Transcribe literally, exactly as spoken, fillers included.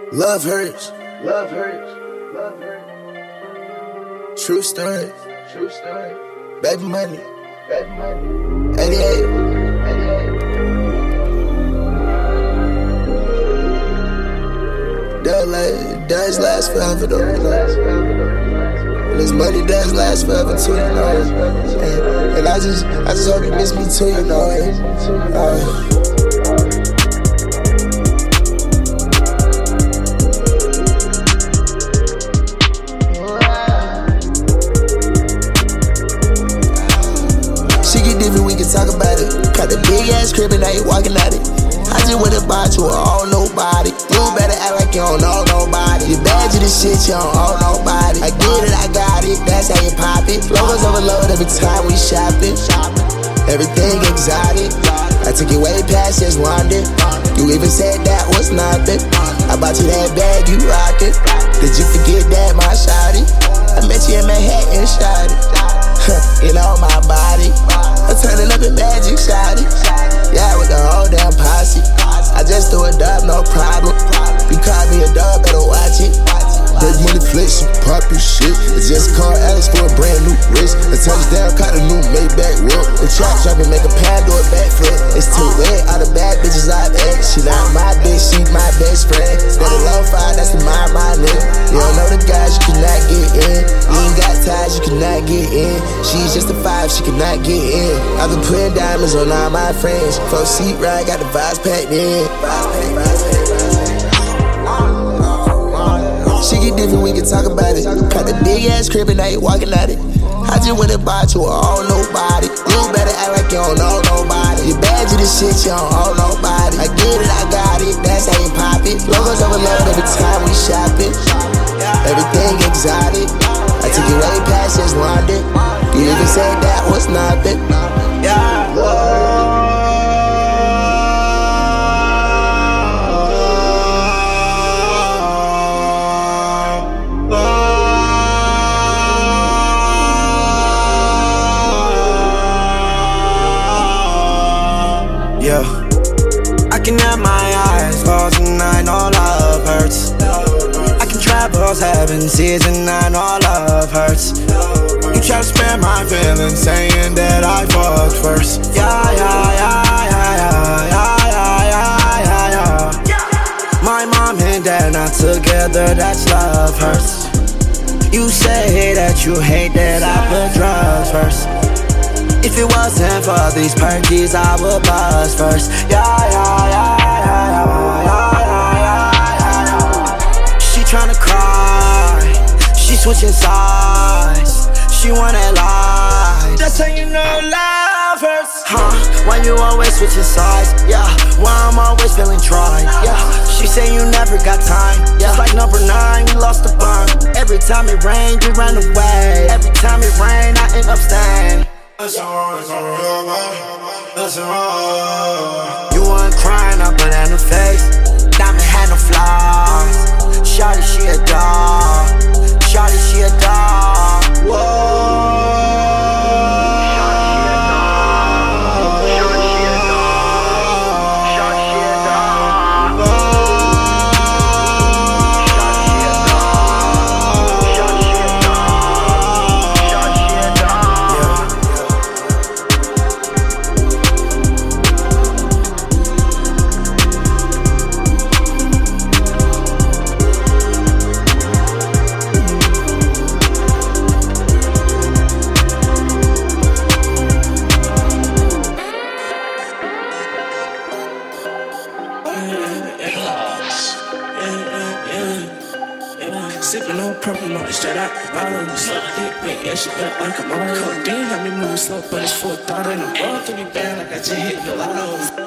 Love hurts. Love hurts. Love hurts. True story. True story. Baby money. Baby money. eighty-eight. eighty-eight. That like, does last forever though. And this money does last forever too, you know. And, and I just, I just hope you miss me too, you know. And, uh, talk about it. Got the big ass crib and now you walking at it. I just went and bought you a all nobody. You better act like you don't know nobody. You bad you this shit, you don't owe nobody. I get it, I got it, that's how you pop it. Logos overload every time we shopping. Everything exotic. I took you way past just London. You even said that was nothing. I bought you that bag, you rock it. Did you forget that, my shawty? I met you in Manhattan, shawty. You know my body. I'm turning up in magic, shawty. Yeah, with the whole damn posse. I just threw a dub, no problem. You caught me a dub, better watch it. Big money flex, some poppin' shit. I just called Alex for a brand new wrist. A touchdown, caught a new Maybach whip. The trap jumpin', make a pan do a backflip. It's too wet, all the bad bitches I've ex. She not my bitch, she my best friend. Steady low five, that's the mind, my nigga. You don't know the guys, you cannot get in. You ain't got ties, you cannot get in. She's just a five, she cannot get in. I've been putting diamonds on all my friends. Four seat ride, got the vibes packed in. Vibes packed, vibes packed, vibes packed. She get different, we can talk about it. Got the big ass crib and now you walking at it. I just went and bought you a all nobody. You better act like you don't know nobody. You bad you this shit, you don't owe nobody. I get it, I got it, that's how you pop it. Logos overload every time we shopping. Everything exotic. I took you way past just London. You even said that was nothing. Yeah. Whoa. Yeah, I can have my eyes closed and I know love hurts. I can travel seven seas and I know love hurts. You try to spare my feelings saying that I fucked first. Yeah, yeah, yeah, yeah, yeah, yeah, yeah, yeah, yeah. My mom and dad not together, that's love hurts. You say that you hate that I put drugs first. If it wasn't for these perkies, I would buzz first. Yeah, yeah, yeah, yeah, yeah, yeah, yeah, yeah. She tryna cry, she switching sides. She wanna lie, that's how you know love hurts. Huh, why you always switching sides? Yeah, why I'm always feeling tried? Yeah, she say you never got time. Yeah, it's like number nine, we lost the bond. Every time it rained, you ran away. Every time it rained, I end up staying. Listen wrong, listen wrong. You weren't crying, I put in her face. Diamond had no flaws. Shawty, she a dog. Shawty, she a dog. Whoa. Sippin' on purple, no, straight out the bottle. Suck dick, bitch, yeah, she felt like I'm on codeine. Got me moving slow, but it's full throttle. And I'm going through me bad like I just hit the lotto.